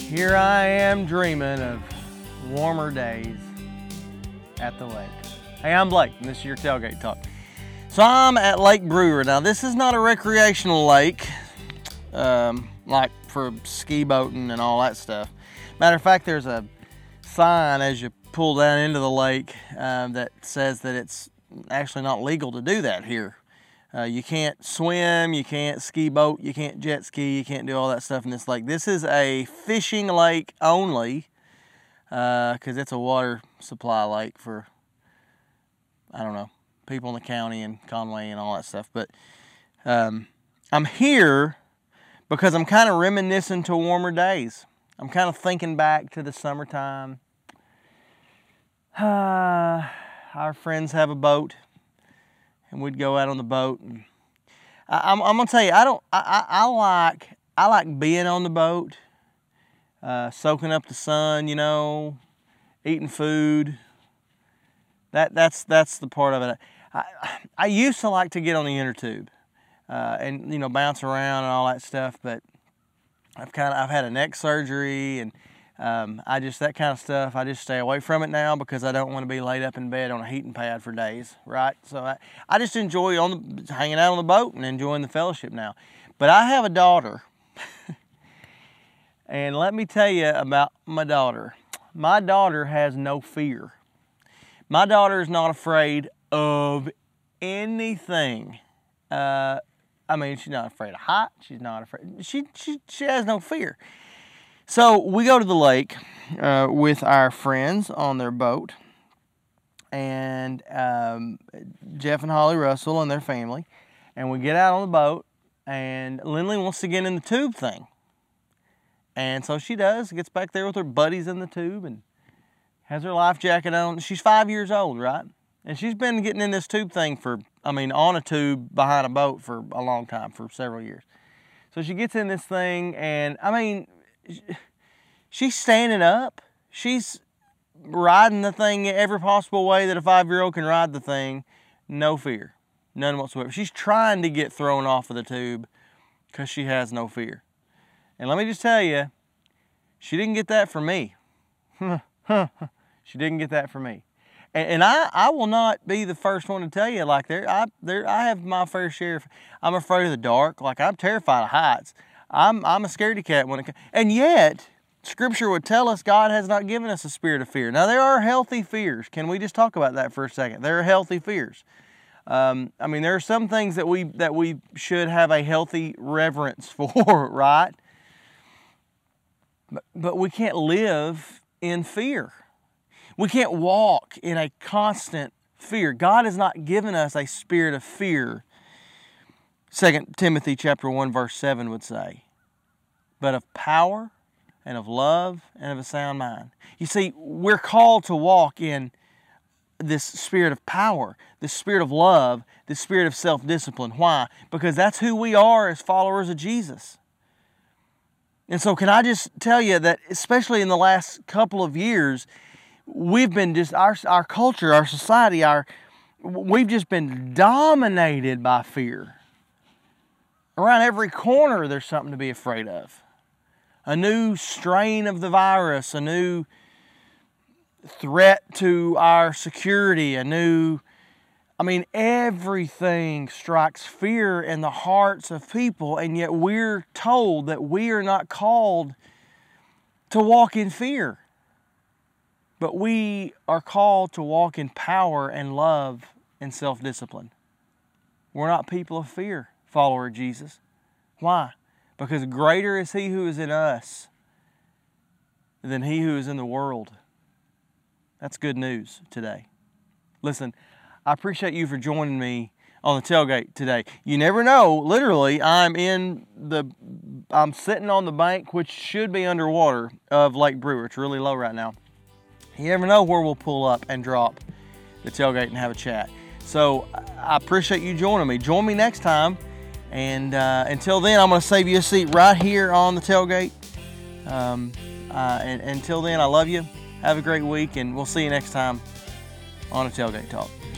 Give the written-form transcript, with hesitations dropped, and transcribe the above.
Here I am dreaming of warmer days at the lake. Hey, I'm Blake, and this is your Tailgate Talk. So I'm at Lake Brewer. Now, this is not a recreational lake, like for ski boating and all that stuff. Matter of fact, there's a sign as you pull down into the lake that says that it's actually not legal to do that here. You can't swim, you can't ski boat, you can't jet ski, you can't do all that stuff in this lake. This is a fishing lake only, because it's a water supply lake for, I don't know, people in the county and Conway and all that stuff. But I'm here because I'm kind of reminiscing to warmer days. I'm kind of thinking back to the summertime. Our friends have a boat, and we'd go out on the boat. And I'm gonna tell you, I like being on the boat, soaking up the sun, you know, eating food. That's the part of it. I used to like to get on the inner tube, and you know, bounce around and all that stuff, but I've had a neck surgery, and that kind of stuff, I just stay away from it now because I don't want to be laid up in bed on a heating pad for days, right? So I just enjoy hanging out on the boat and enjoying the fellowship now. But I have a daughter, and let me tell you about my daughter. My daughter has no fear. My daughter is not afraid of anything. She's not afraid of height. She's not afraid. She has no fear. So we go to the lake with our friends on their boat, and Jeff and Holly Russell and their family, and we get out on the boat, and Lindley wants to get in the tube thing. And so she does, gets back there with her buddies in the tube and has her life jacket on. She's 5 years old, right? And she's been getting in this tube thing on a tube behind a boat for a long time, for several years. So she gets in this thing, and she's standing up. She's riding the thing every possible way that a 5-year-old can ride the thing. No fear. None whatsoever. She's trying to get thrown off of the tube because she has no fear. And let me just tell you, she didn't get that from me. She didn't get that from me. And I will not be the first one to tell you, like, I have my fair share. I'm afraid of the dark. Like, I'm terrified of heights. I'm a scaredy cat when it comes. And yet, Scripture would tell us God has not given us a spirit of fear. Now, there are healthy fears. Can we just talk about that for a second? There are healthy fears. There are some things that we should have a healthy reverence for, right? But we can't live in fear. We can't walk in a constant fear. God has not given us a spirit of fear. 2 Timothy chapter 1 verse 7 would say, but of power and of love and of a sound mind. You see, we're called to walk in this spirit of power, this spirit of love, this spirit of self-discipline. Why? Because that's who we are as followers of Jesus. And so can I just tell you that, especially in the last couple of years, we've been just, our culture, our society, we've just been dominated by fear. Around every corner, there's something to be afraid of. A new strain of the virus, a new threat to our security, everything strikes fear in the hearts of people, and yet we're told that we are not called to walk in fear. But we are called to walk in power and love and self-discipline. We're not people of fear, follower of Jesus. Why? Because greater is He who is in us than he who is in the world. That's good news today. Listen, I appreciate you for joining me on the tailgate today. You never know, literally, I'm sitting on the bank, which should be underwater, of Lake Brewer. It's really low right now. You never know where we'll pull up and drop the tailgate and have a chat. So I appreciate you joining me. Join me next time. And until then, I'm going to save you a seat right here on the tailgate. And until then, I love you. Have a great week, and we'll see you next time on a Tailgate Talk.